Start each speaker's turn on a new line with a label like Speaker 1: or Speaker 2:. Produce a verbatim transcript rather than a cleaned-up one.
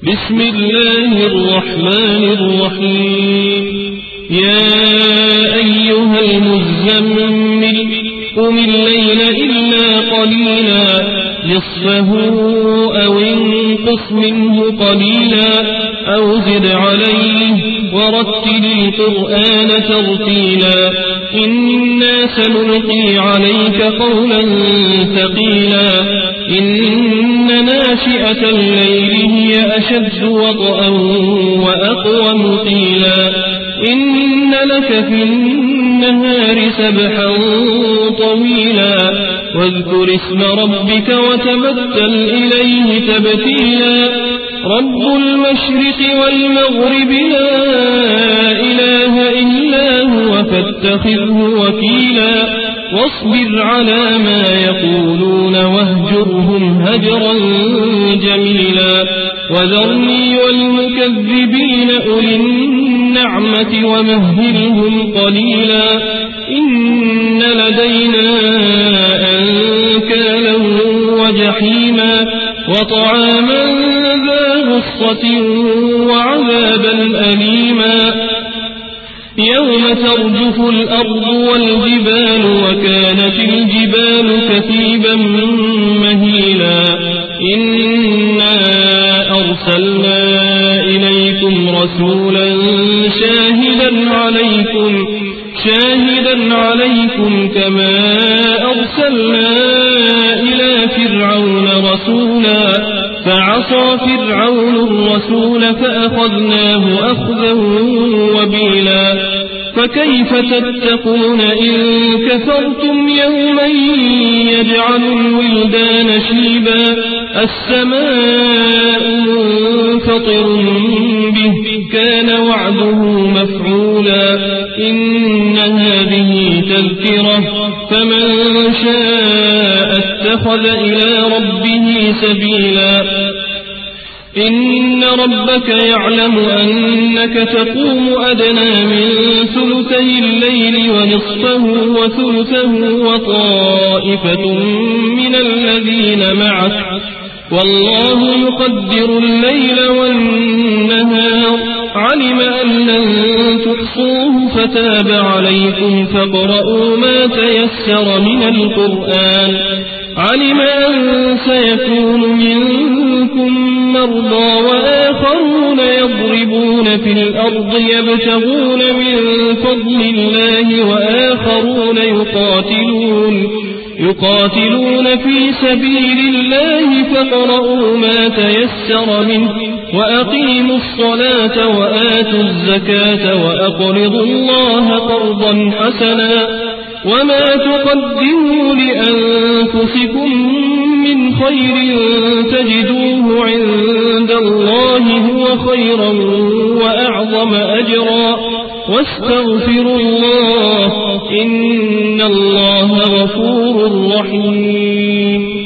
Speaker 1: بسم الله الرحمن الرحيم يا أيها المزمل قم الليل إلا قليلا نصفه أو انقص منه قليلا أو زد عليه ورتل القرآن ترتيلا إنا سنلقي عليك قولا ثقيلا إن ناشئة الليل هي أشد وطئا وأقوم قيلا إن لك في النهار سبحا طويلا واذكر اسم ربك وتبتل إليه تبتيلا رب المشرق والمغرب لا إله إلا هو فاتخذه وكيلا واصبر على ما يقولون واهجرهم هجرا جميلا وذرني والمكذبين أولي النعمة ومهلهم قليلا إن لدينا أنكالا وجحيما وطعاما ذا غصة وعذابا أليما يوم ترجف الأرض والجبال وكانت الجبال كثيبا مهيلا إنا أرسلنا إليكم رسولا شاهدا عليكم شاهدا عليكم كما أرسلنا إلى فرعون رسولا فعصى فرعون الرسول فأخذناه أخذا وبيلا فكيف تتقون إن كفرتم يوما يجعل الولدان شيبا السماء منفطر به كان وعده مفعولا إن هذه تذكرة فمن شاء اتخذ إلى ربه سبيلا إن ربك يعلم أنك تقوم أدنى من ثلثي الليل ونصفه وثلثه وطائفة من الذين معك والله يقدر الليل والنهار علم أن لن تحصوه فتاب عليكم فاقرؤوا ما تيسر من القرآن علم أن سيكون منكم مرضى وآخرون يضربون في الأرض يبتغون من فضل الله وآخرون يقاتلون يقاتلون في سبيل الله فاقرؤوا ما تيسر منه وأقيموا الصلاة وآتوا الزكاة وأقرضوا الله قرضا حسنا وما تقدموا لأنفسكم من خير تجدوه عند الله هو خيرا وأعظم أجرا واستغفروا الله إن الله غفور رحيم